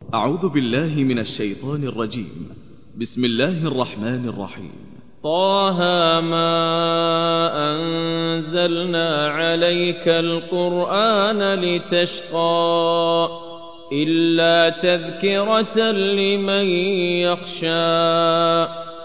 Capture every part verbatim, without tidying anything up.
أعوذ بالله من الشيطان الرجيم. بسم الله الرحمن الرحيم. طه ما أنزلنا عليك القرآن لتشقى إلا تذكرة لمن يخشى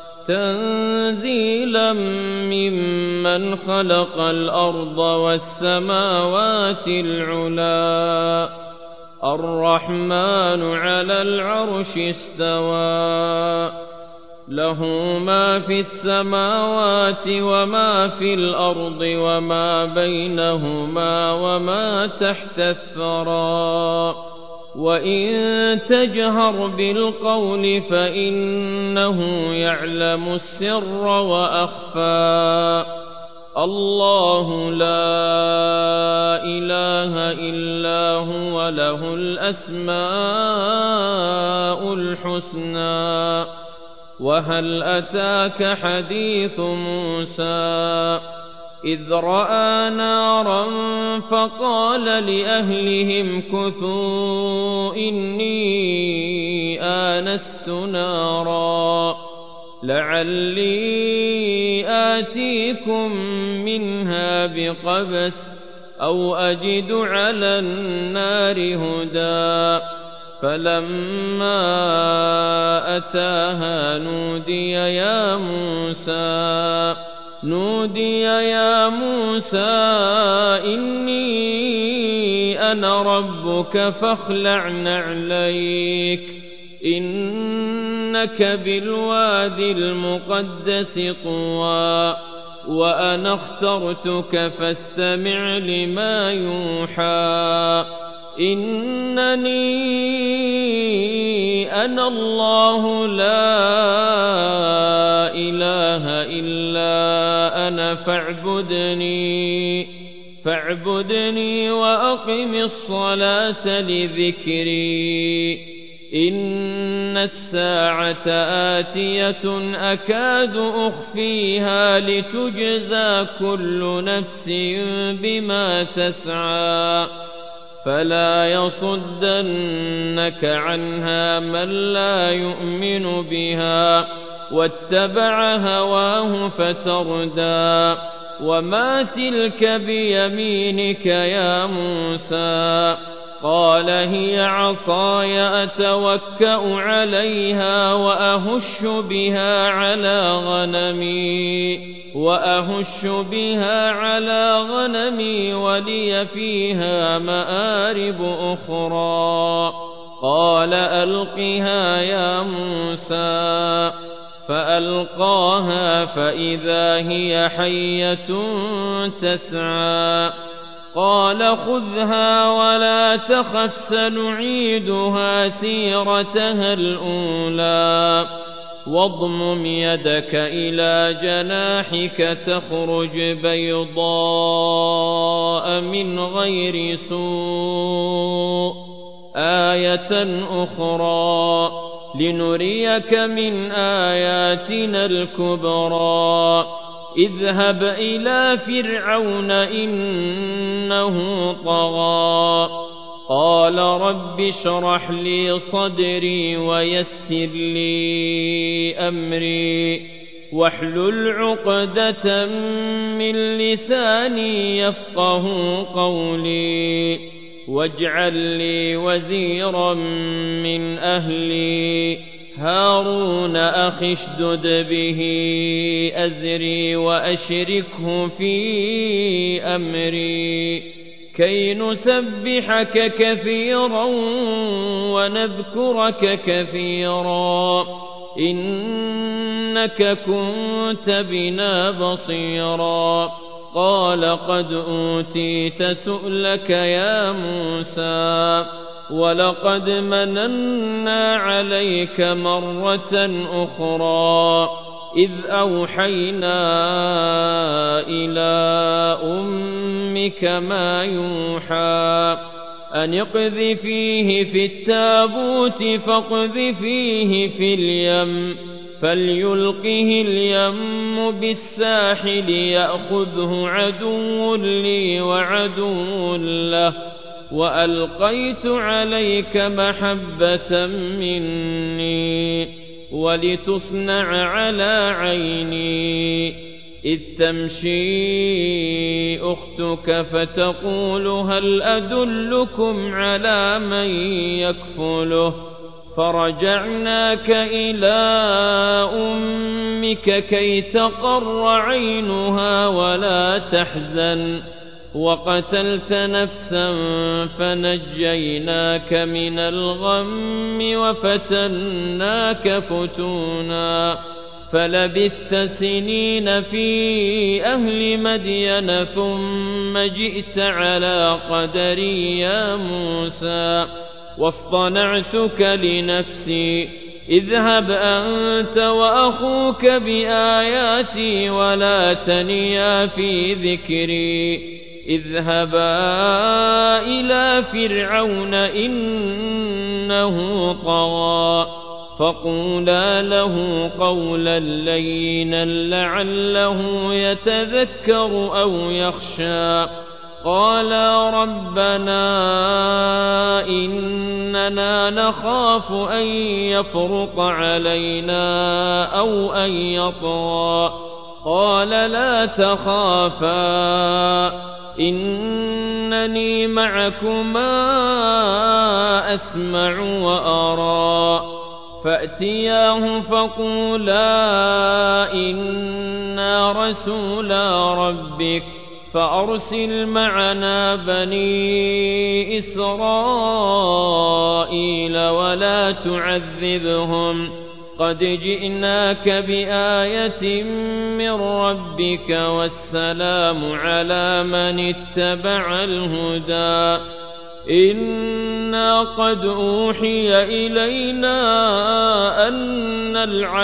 تنزيلا ممن خلق الأرض والسماوات العلا الرحمن على العرش استوى له ما في السماوات وما في الأرض وما بينهما وما تحت الثرى وإن تجهر بالقول فإنه يعلم السر وأخفى الله لا إله إلا هو له الأسماء الحسنى وهل أتاك حديث موسى إذ رأى نارا فقال لأهلهم كثوا إني آنست نارا لعلي آتيكم منها بقبس أو أجد على النار هدى فلما أتاها نودي يا موسى نودي يا موسى إني أنا ربك فاخلع نعليك إنك بالوادي المقدس طوى وأنا اخترتك فاستمع لما يوحى إنني أنا الله لا إله إلا أنا فاعبدني فاعبدني وأقم الصلاة لذكري إن الساعة آتية أكاد أخفيها لتجزى كل نفس بما تسعى فلا يصدنك عنها من لا يؤمن بها واتبع هواه فتردى وما تلك بيمينك يا موسى قال هي عصاي أتوكأ عليها وأهش بها على غنمي وأهش بها على غنمي ولي فيها مآرب أخرى قال ألقها يا موسى فألقاها فإذا هي حية تسعى قال خذها ولا تخف سنعيدها سيرتها الأولى واضمم يدك إلى جناحك تخرج بيضاء من غير سوء آية أخرى لنريك من آياتنا الكبرى اذهب إلى فرعون إنه طغى قال رب اشرح لي صدري ويسر لي أمري واحلل عقدة من لساني يفقه قولي واجعل لي وزيرا من أهلي هارون أخي اشدد به أزري وأشركه في أمري كي نسبحك كثيرا ونذكرك كثيرا إنك كنت بنا بصيرا قال قد أوتيت سؤلك يا موسى ولقد مننا عليك مرة أخرى إذ أوحينا إلى أمك ما يوحى أن اقذفيه في التابوت فاقذفيه في اليم فليلقه اليم بالساحل يأخذه عدو لي وعدو له وألقيت عليك محبة مني ولتصنع على عيني إذ تمشي أختك فتقول هل أدلكم على من يكفله فرجعناك إلى أمك كي تقر عينها ولا تحزن وقتلت نفسا فنجيناك من الغم وفتناك فتونا فلبثت سنين في أهل مدين ثم جئت على قدري يا موسى واصطنعتك لنفسي اذهب أنت وأخوك بآياتي ولا تنيا في ذكري اذهبا إلى فرعون إنه طغى فقولا له قولا لينا لعله يتذكر أو يخشى قالا ربنا إننا نخاف أن يفرط علينا أو أن يطغى قال لا تخافا إنني معكما أسمع وأرى فأتياه فقولا إنا رسولا ربك فأرسل معنا بني إسرائيل ولا تعذبهم قد جئناك بآية من ربك والسلام على من اتبع الهدى إنا قد أوحي إلينا أن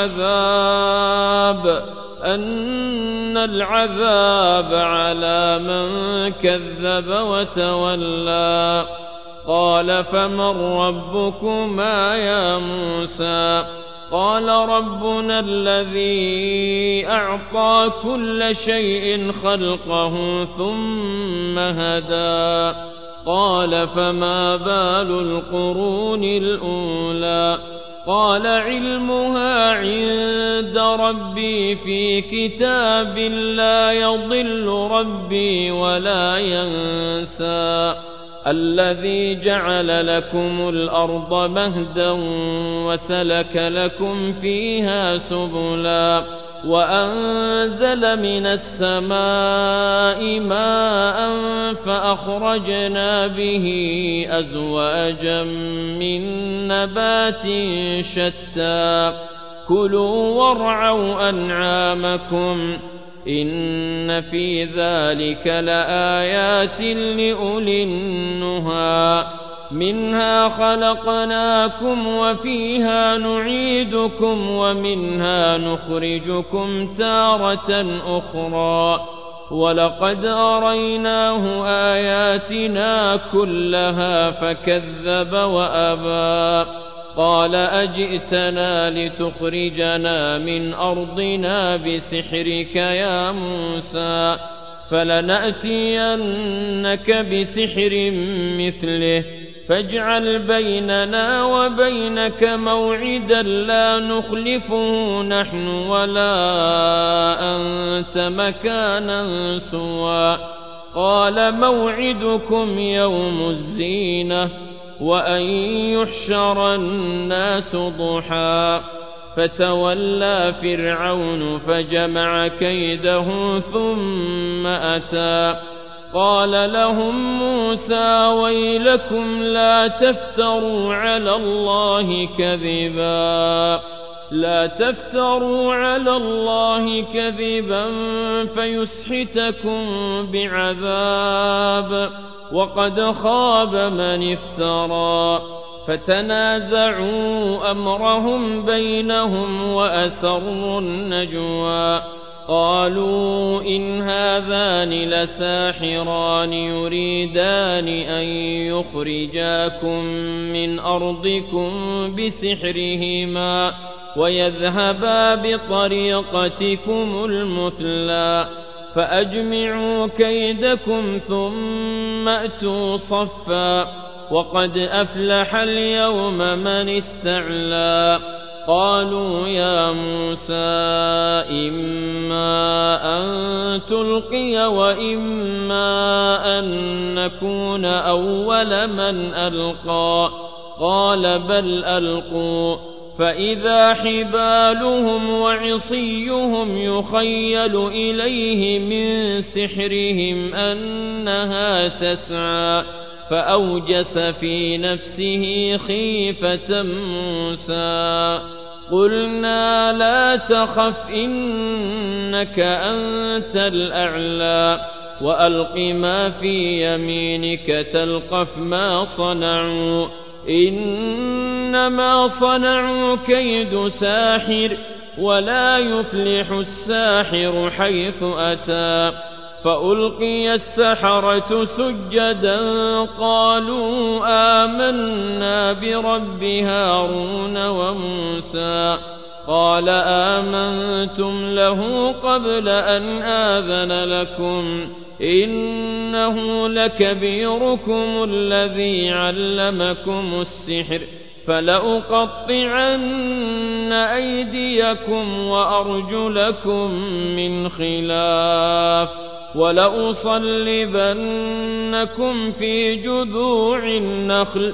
العذاب أن العذاب على من كذب وتولى قال فمن ربكما يا موسى قال ربنا الذي أعطى كل شيء خلقه ثم هدى قال فما بال القرون الأولى قال علمها عند ربي في كتاب لا يضل ربي ولا ينسى الذي جعل لكم الأرض مهدا وسلك لكم فيها سبلا وأنزل من السماء ماء فأخرجنا به أزواجا من نبات شتى كلوا وارعوا أنعامكم إن في ذلك لآيات لأولي النهى منها خلقناكم وفيها نعيدكم ومنها نخرجكم تارة أخرى ولقد أريناه آياتنا كلها فكذب وأبى قال أجئتنا لتخرجنا من أرضنا بسحرك يا موسى فلنأتينك بسحر مثله فاجعل بيننا وبينك موعدا لا نخلفه نحن ولا أنت مكانا سوى قال موعدكم يوم الزينة وأن يحشر الناس ضحى فتولى فرعون فجمع كيده ثم أتى قال لهم موسى ويلكم لا تفتروا على الله كذبا لا تفتروا على الله كذبا فيسحتكم بعذاب وقد خاب من افترى فتنازعوا أمرهم بينهم وأسروا النجوى قالوا إن هذان لساحران يريدان أن يخرجاكم من أرضكم بسحرهما ويذهبا بطريقتكم المثلى فأجمعوا كيدكم ثم أتوا صفا وقد أفلح اليوم من استعلى قالوا يا موسى إما أن تلقي وإما أن نكون أول من ألقى قال بل ألقوا فإذا حبالهم وعصيهم يخيل إليه من سحرهم أنها تسعى فأوجس في نفسه خيفة موسى قلنا لا تخف إنك أنت الأعلى وألق ما في يمينك تلقف ما صنعوا إنما صنعوا كيد ساحر ولا يفلح الساحر حيث أتى فألقي السحرة سجدا قالوا آمنا برب هارون وموسى قال آمنتم له قبل أن آذن لكم إنه لكبيركم الذي علمكم السحر فلأقطعن أيديكم وأرجلكم من خلاف ولأصلبنكم في جذوع النخل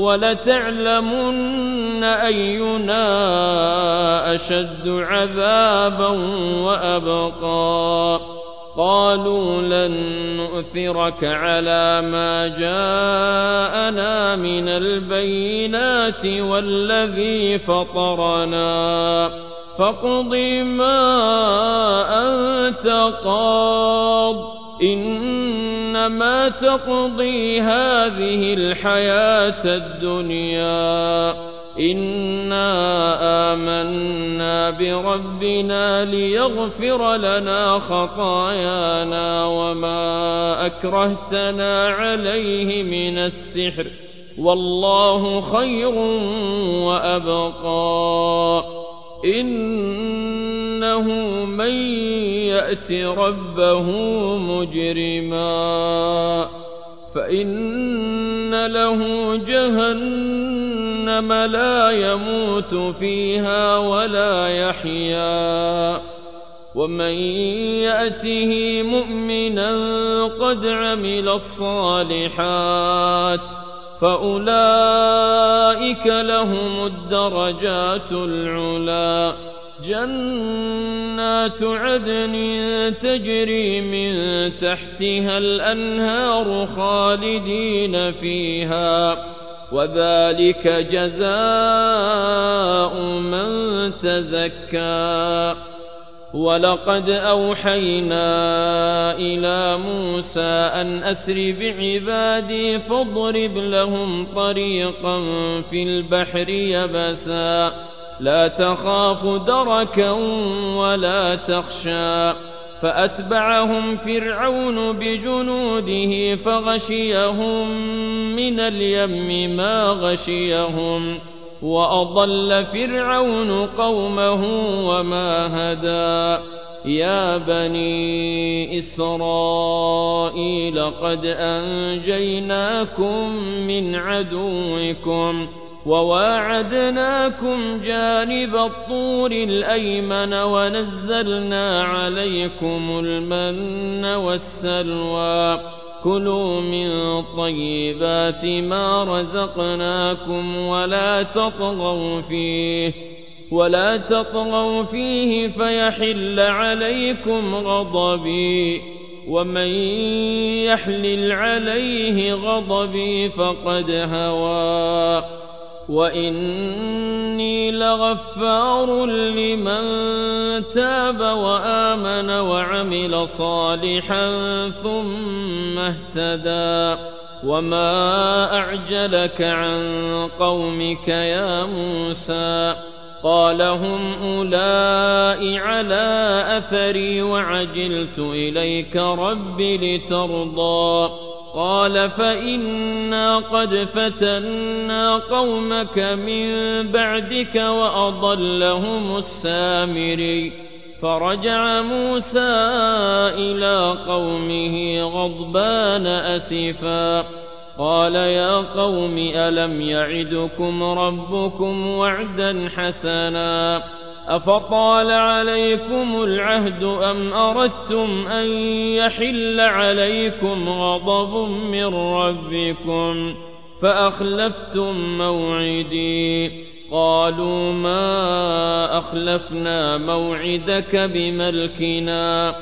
ولتعلمن أينا أشد عذابا وأبقى قالوا لن نؤثرك على ما جاءنا من البينات والذي فطرنا فاقض ما أنت قاض إنما تقضي هذه الحياة الدنيا إنا آمنا بربنا ليغفر لنا خطايانا وما أكرهتنا عليه من السحر والله خير وأبقى إنه من يأت ربه مجرما فإن له جهنم لا يموت فيها ولا يحيا ومن يأته مؤمنا قد عمل الصالحات فأولئك لهم الدرجات العلى جنات عدن تجري من تحتها الأنهار خالدين فيها وذلك جزاء من تزكى ولقد أوحينا إلى موسى أن أسر بعبادي فاضرب لهم طريقا في البحر يبسا لا تخاف دركا ولا تخشى فأتبعهم فرعون بجنوده فغشيهم من اليم ما غشيهم وأضل فرعون قومه وما هدى يا بني إسرائيل قد أنجيناكم من عدوكم وواعدناكم جانب الطور الأيمن ونزلنا عليكم المن والسلوى كلوا من طيبات ما رزقناكم ولا تطغوا فيه ولا تطغوا فيه فيحل عليكم غضبي ومن يحلل عليه غضبي فقد هوى وإني لغفار لمن تاب وآمن وعمل صالحا ثم اهتدى وما أعجلك عن قومك يا موسى قال هم أولئك على أثري وعجلت إليك رب لترضى قال فإنا قد فتنا قومك من بعدك وأضلهم السامري فرجع موسى إلى قومه غضبان أسفا قال يا قوم ألم يعدكم ربكم وعدا حسنا أفطال عليكم العهد أم أردتم أن يحل عليكم غضب من ربكم فأخلفتم موعدي قالوا ما أخلفنا موعدك بملكنا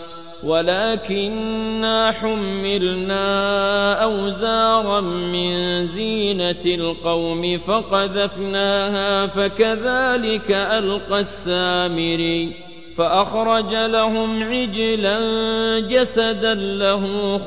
ولكننا حملنا أوزارا من زينة القوم فقذفناها فكذلك ألقى السامري فأخرج لهم عجلا جسدا له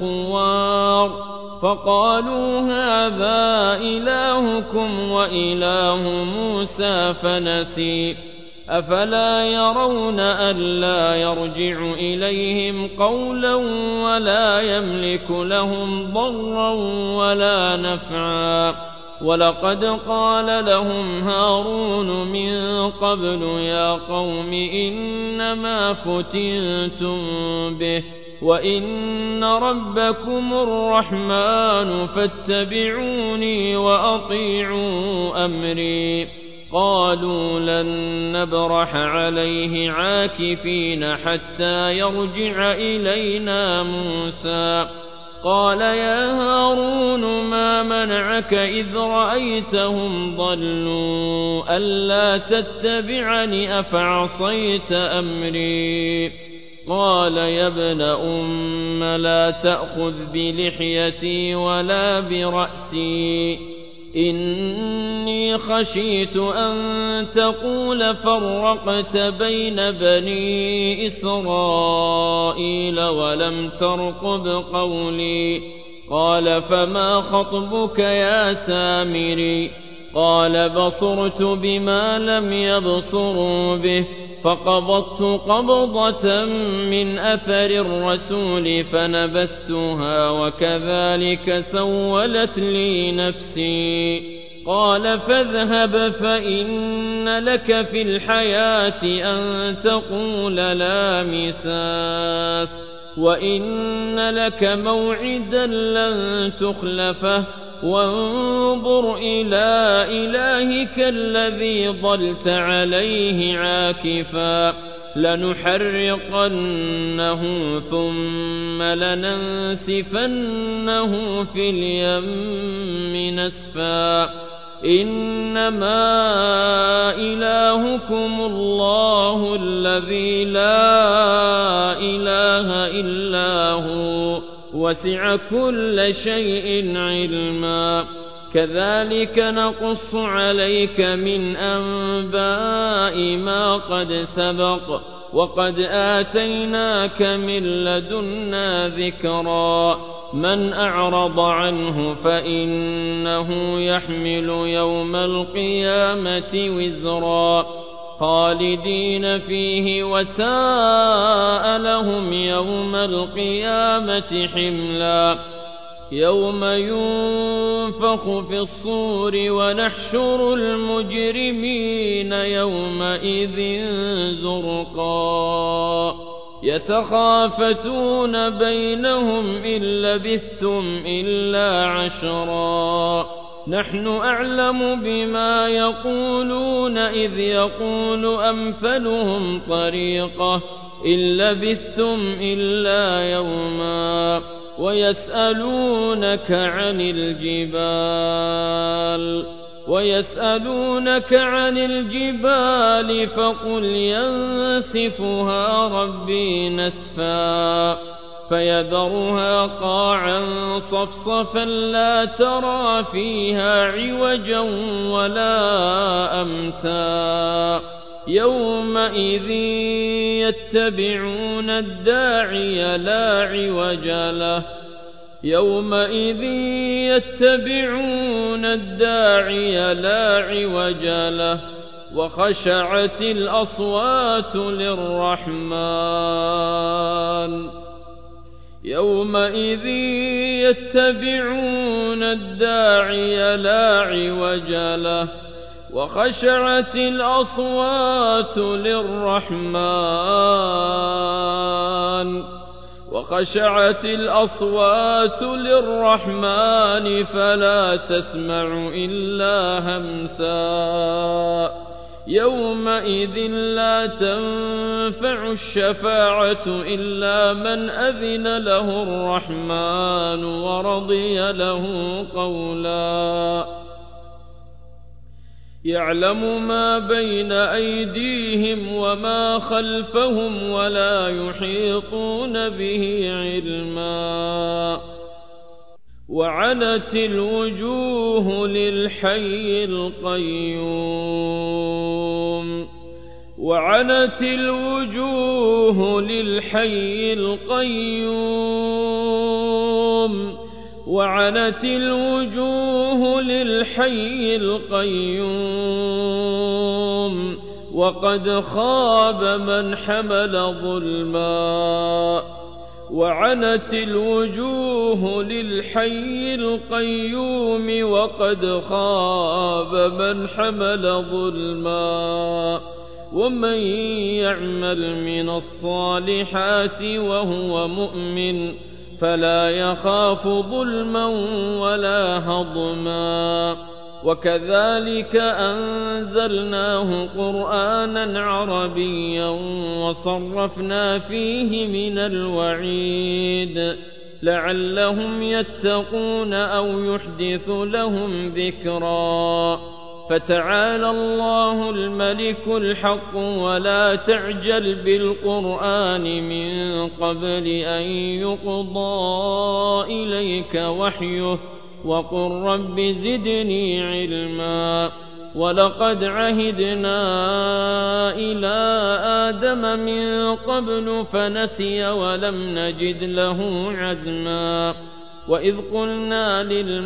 خوار فقالوا هذا إلهكم وإله موسى فنسي أفلا يرون ألا يرجع إليهم قولا ولا يملك لهم ضرا ولا نفعا ولقد قال لهم هارون من قبل يا قوم إنما فتنتم به وإن ربكم الرحمن فاتبعوني وأطيعوا أمري قالوا لن نبرح عليه عاكفين حتى يرجع إلينا موسى قال يا هارون ما منعك إذ رأيتهم ضلوا ألا تتبعني أفعصيت أمري قال يا ابن أم لا تأخذ بلحيتي ولا برأسي إني خشيت أن تقول فرقت بين بني إسرائيل ولم ترقب قولي قال فما خطبك يا سامري قال بصرت بما لم يبصروا به فقبضت قبضة من أثر الرسول فنبذتها وكذلك سولت لي نفسي قال فاذهب فإن لك في الحياة أن تقول لا مساس وإن لك موعدا لن تخلفه وانظر إلى إلهك الذي ظلت عليه عاكفا لنحرقنه ثم لننسفنه في اليم نسفا إنما إلهكم الله الذي لا إله إلا هو وسع كل شيء علما كذلك نقص عليك من أنباء ما قد سبق وقد آتيناك من لدنا ذكرا من أعرض عنه فإنه يحمل يوم القيامة وزرا خالدين فيه وساء لهم يوم القيامة حملا يوم ينفخ في الصور ونحشر المجرمين يومئذ زرقا يتخافتون بينهم إن لبثتم إلا عشرا نحن أعلم بما يقولون إذ يقول أمثلهم طريقة إن لبثتم إلا يوما ويسألونك عن الجبال ويسألونك عن الجبال فقل ينسفها ربي نسفا فيذرها قاعا صفصفا لا ترى فيها عوجا ولا أمتا يومئذ يتبعون الداعي لا عوج له يومئذ يتبعون الداعي لا عوج له وخشعت الأصوات للرحمن يومئذ يتبعون الداعي لا عوج له وخشعت الأصوات للرحمن وخشعت الأصوات للرحمن فلا تسمع إلا همسا يومئذ لا تنفع الشفاعة إلا من أذن له الرحمن ورضي له قولا يعلم ما بين أيديهم وما خلفهم ولا يحيطون به علما وعنت الوجوه للحي القيوم وعنت الوجوه للحي القيوم وعنت الوجوه للحي القيوم وقد خاب من حمل ظلما وعنت الوجوه للحي القيوم وقد خاب من حمل ظلما ومن يعمل من الصالحات وهو مؤمن فلا يخاف ظلما ولا هضما وكذلك أنزلناه قرآنا عربيا وصرفنا فيه من الوعيد لعلهم يتقون أو يحدث لهم ذكرا فتعالى الله الملك الحق ولا تعجل بالقرآن من قبل أن يقضى إليك وحيه وقل رب زدني علما ولقد عهدنا إلى آدم من قبل فنسي ولم نجد له عزما وإذ قلنا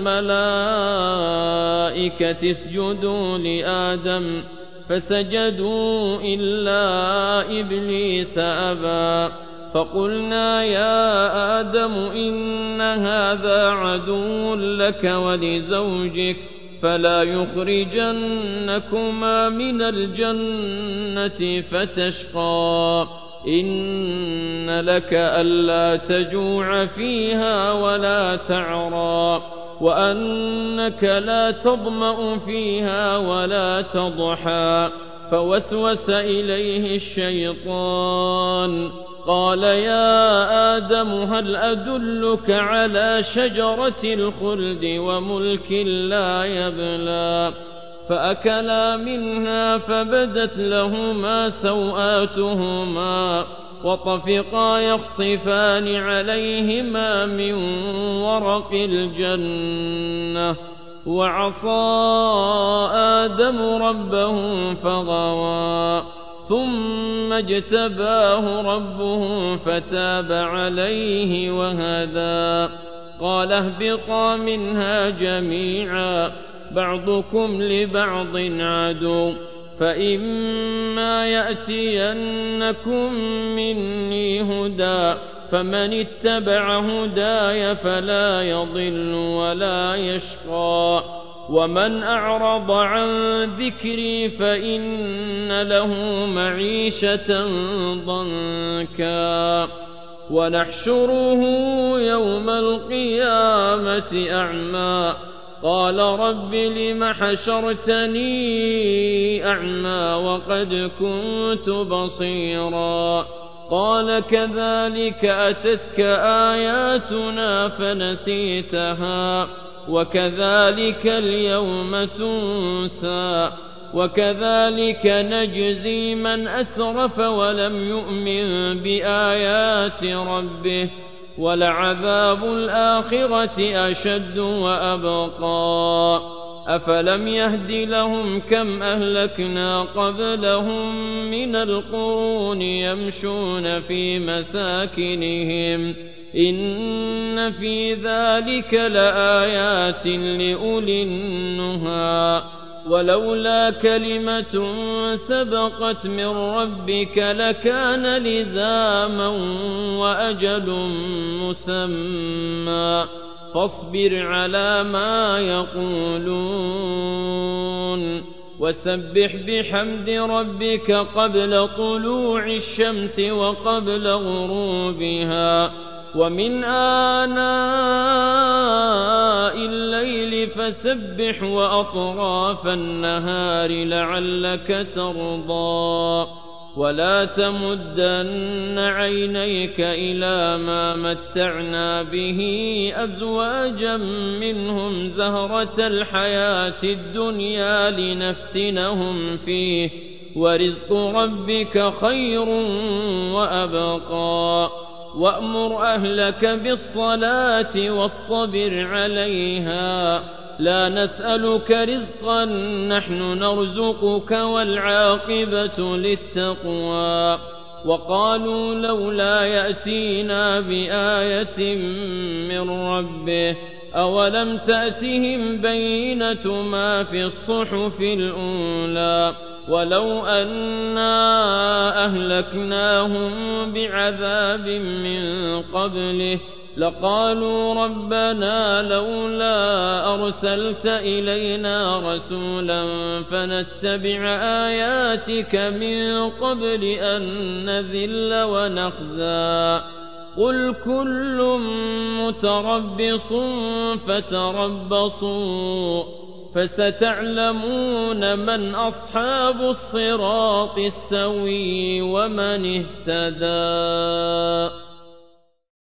للملائكة اسجدوا لآدم فسجدوا إلا إبليس أبى فقلنا يا آدم إن هذا عدو لك ولزوجك فلا يخرجنكما من الجنة فتشقى إن لك ألا تجوع فيها ولا تعرى وأنك لا تظمأ فيها ولا تضحى فوسوس إليه الشيطان قال يا آدم هل أدلك على شجرة الخلد وملك لا يبلى فأكلا منها فبدت لهما سوآتهما وطفقا يخصفان عليهما من ورق الجنة وعصى آدم ربه فغوى ثم اجتباه ربه فتاب عليه وهدى قال اهبطا منها جميعا بعضكم لبعض عدو فإما يأتينكم مني هدى فمن اتبع هداي فلا يضل ولا يشقى ومن أعرض عن ذكري فإن له معيشة ضنكا ونحشره يوم القيامة أعمى قال رب لم حشرتني أعمى وقد كنت بصيرا قال كذلك أتتك آياتنا فنسيتها وكذلك اليوم تنسى وكذلك نجزي من أسرف ولم يؤمن بآيات ربه ولعذاب الآخرة أشد وأبقى أفلم يهد لهم كم أهلكنا قبلهم من القرون يمشون في مساكنهم إن في ذلك لآيات لأولي النهى ولولا كلمة سبقت من ربك لكان لزاما وأجل مسمى فاصبر على ما يقولون وسبح بحمد ربك قبل طلوع الشمس وقبل غروبها ومن آناء الليل فسبح وأطراف النهار لعلك ترضى ولا تمدن عينيك إلى ما متعنا به أزواجا منهم زهرة الحياة الدنيا لنفتنهم فيه ورزق ربك خير وأبقى وأمر أهلك بالصلاة واصطبر عليها لا نسألك رزقا نحن نرزقك والعاقبة للتقوى وقالوا لولا يأتينا بآية من ربه أولم تأتهم بينة ما في الصحف الأولى ولو أنا أهلكناهم بعذاب من قبله لقالوا ربنا لولا أرسلت إلينا رسولا فنتبع آياتك من قبل أن نذل ونخزى قل كل متربص فتربصوا فستعلمون من أصحاب الصراط السوي ومن اهتدى.